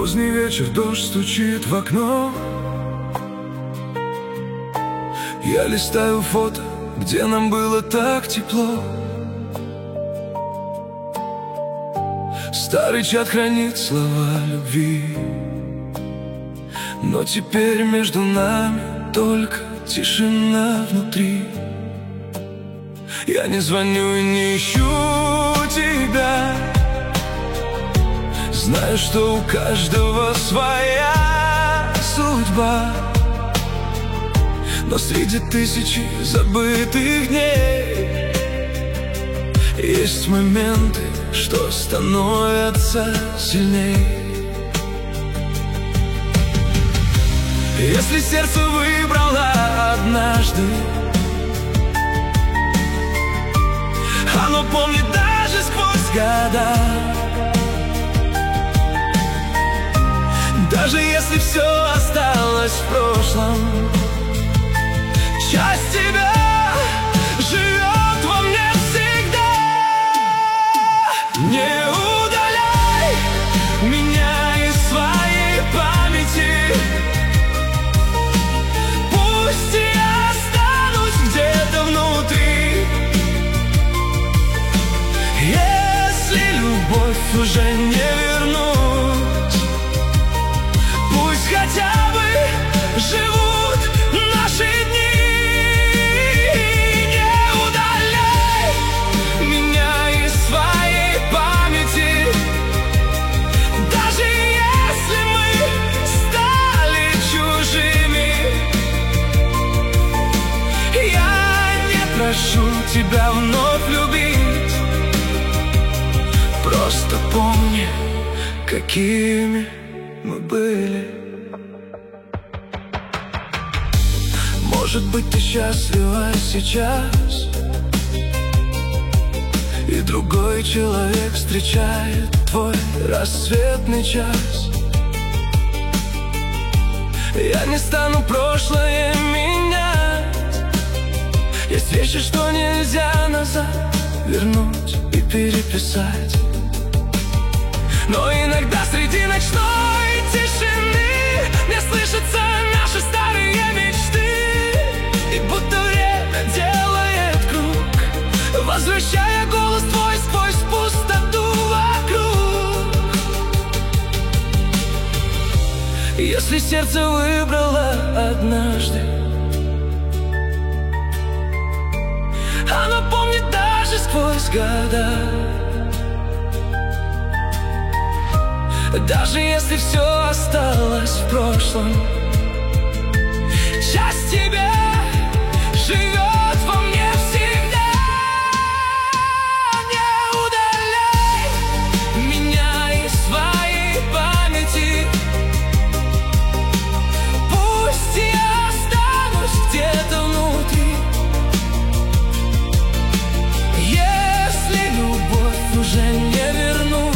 Поздний вечер, дождь стучит в окно. Я листаю фото, где нам было так тепло. Старый чат хранит слова любви, но теперь между нами только тишина внутри. Я не звоню и не ищу тебя, знаю, что у каждого своя судьба. Но среди тысячи забытых дней есть моменты, что становятся сильней. Если сердце выбрало однажды, оно помнит даже сквозь года. Даже если все осталось в прошлом, часть тебя живет во мне всегда. Не удаляй меня из своей памяти, пусть я останусь где-то внутри. Если любовь уже не вернуть, пусть хотя бы живут наши дни. Прошу тебя вновь любить, просто помни, какими мы были. Может быть, ты счастлива сейчас, и другой человек встречает твой рассветный час. Я не стану прошлое менять. Есть вещи, что нельзя назад вернуть и переписать. Но иногда среди ночной тишины мне слышатся наши старые мечты. И будто время делает круг, возвращая голос твой сквозь пустоту вокруг. Если сердце выбрало однажды, оно помнит даже сквозь года. Даже если все осталось в прошлом, часть тебя живет во мне всегда. Не удаляй меня из своей памяти, пусть я останусь где-то внутри. Уже не вернуть,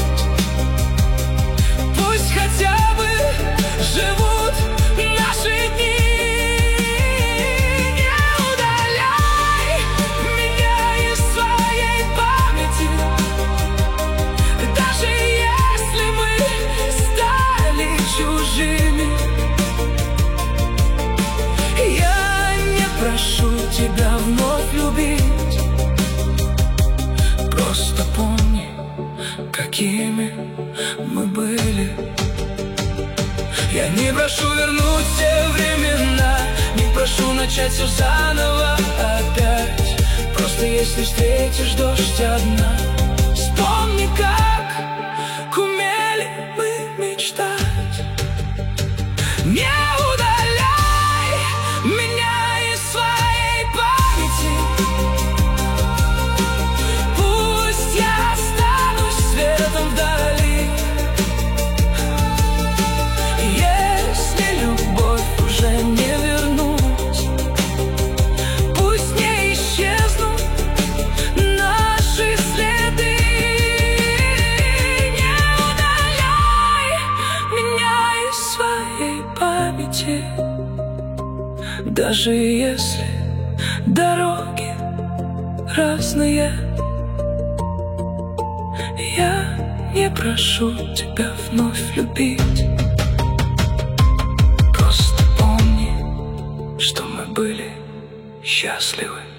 пусть хотя бы живут наши дни. Не удаляй меня из своей памяти, даже если мы стали чужими. Я не прошу тебя вновь любить, просто помни, какими мы были. Я не прошу вернуть все времена, не прошу начать все заново опять. Просто если встретишь дождь одна, вспомни, как умели мы мечтать. Не удаляй меня из своей памяти, вдали. Если любовь уже не вернуть, пусть не исчезнут наши следы. Не удаляй меня из своей памяти, даже если дороги разные. Я не прошу тебя вновь любить. Просто помни, что мы были счастливы.